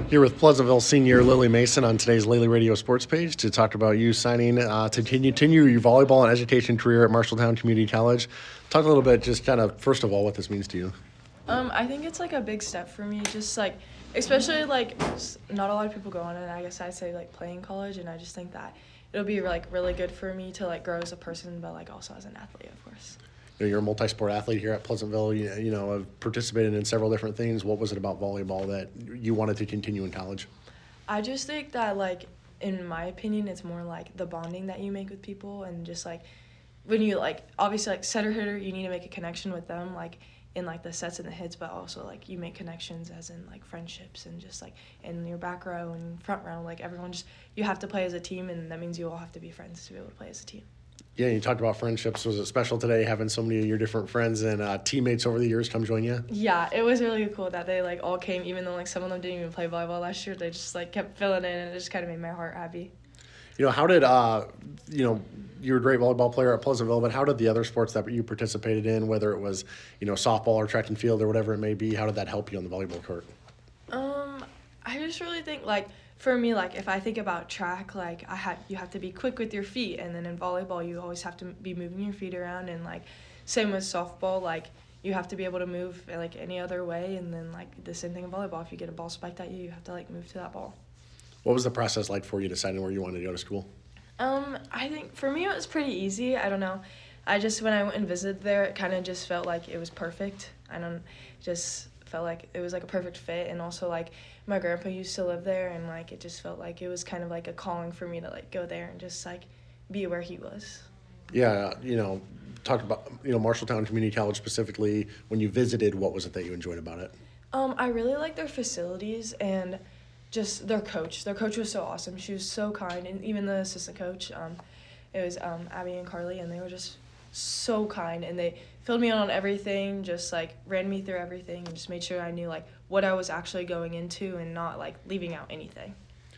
Here with Pleasantville senior Lily Mason on today's Lily Radio Sports page to talk about you signing to continue your volleyball and education career at Marshalltown Community College. Talk a little bit, just kind of, first of all, what this means to you. I think it's like a big step for me, just like, especially like not a lot of people go on it. I guess I'd say like playing college, and I just think that it'll be like really good for me to like grow as a person, but like also as an athlete, of course. You're a multi-sport athlete here at Pleasantville. You know, have participated in several different things. What was it about volleyball that you wanted to continue in college? I just think that, like, in my opinion, it's more like the bonding that you make with people, and just like when you like obviously like setter hitter, you need to make a connection with them, like in like the sets and the hits, but also like you make connections as in like friendships, and just like in your back row and front row, like everyone just, you have to play as a team, and that means you all have to be friends to be able to play as a team. Yeah, you talked about friendships. Was it special today having so many of your different friends and teammates over the years come join you? Yeah, it was really cool that they like all came, even though like some of them didn't even play volleyball last year. They just like kept filling in, and it just kind of made my heart happy. You know, how did you're a great volleyball player at Pleasantville, but how did the other sports that you participated in, whether it was softball or track and field or whatever it may be, how did that help you on the volleyball court? I just really think like, for me, like if I think about track, like you have to be quick with your feet, and then in volleyball you always have to be moving your feet around, and like same with softball, like you have to be able to move like any other way, and then like the same thing in volleyball. If you get a ball spiked at you, you have to like move to that ball. What was the process like for you deciding where you wanted to go to school? I think for me it was pretty easy. I don't know. When I went and visited there, it kind of just felt like it was perfect. Just felt like it was like a perfect fit, and also like my grandpa used to live there, and like it just felt like it was kind of like a calling for me to like go there and just like be where he was. Yeah, talk about Marshalltown Community College specifically. When you visited, what was it that you enjoyed about it? I really liked their facilities and just their coach. Their coach was so awesome. She was so kind, and even the assistant coach, it was Abby and Carly, and they were just so kind, and they filled me in on everything, just like ran me through everything, and just made sure I knew like what I was actually going into and not like leaving out anything.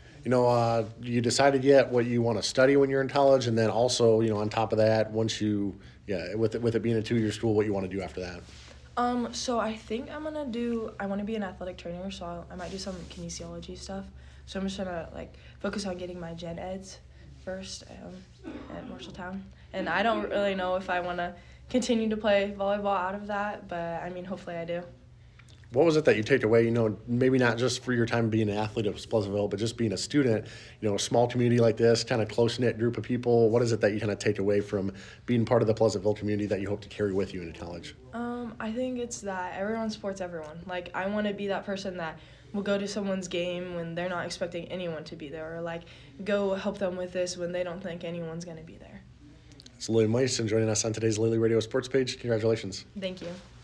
You decided yet what you want to study when you're in college, and then also, on top of that, once with it being a 2-year school, what you want to do after that? So I think I want to be an athletic trainer, so I might do some kinesiology stuff. So I'm just trying to like focus on getting my gen eds first at Marshalltown. And I don't really know if I want to continue to play volleyball out of that, but I mean, hopefully I do. What was it that you take away, maybe not just for your time being an athlete of Pleasantville, but just being a student, a small community like this, kind of close-knit group of people? What is it that you kind of take away from being part of the Pleasantville community that you hope to carry with you into college? I think it's that everyone supports everyone. Like, I want to be that person that will go to someone's game when they're not expecting anyone to be there, or like go help them with this when they don't think anyone's going to be there. It's Lily Mason joining us on today's Lily Radio Sports page. Congratulations. Thank you.